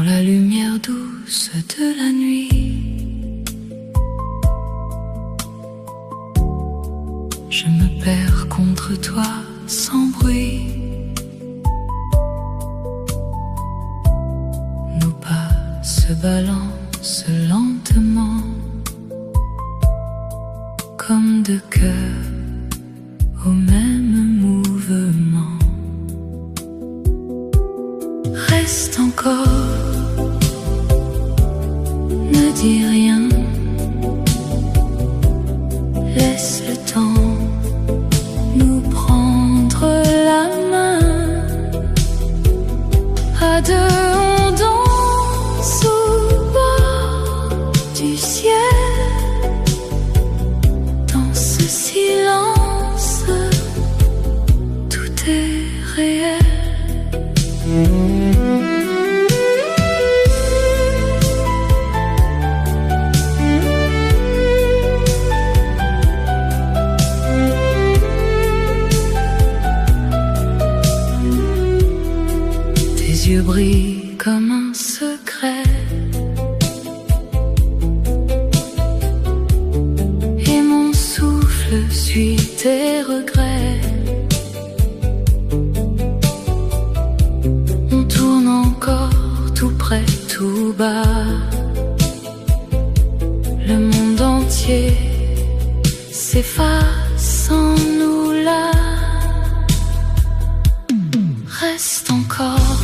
la lumière douce de la nuit. Je me perds contre toi sans bruit. Nos pas se balancent lentement comme deux cœurs au même mouvement. Reste encore, ne dis rien, laisse le temps nous prendre la main. À deux on danse au bord du ciel. Dans ce silence, tout est réel. Tes yeux brillent comme un secret, et mon souffle suit tes regrets. On tourne encore tout près, tout bas. Le monde entier s'efface sans nous là. Reste encore,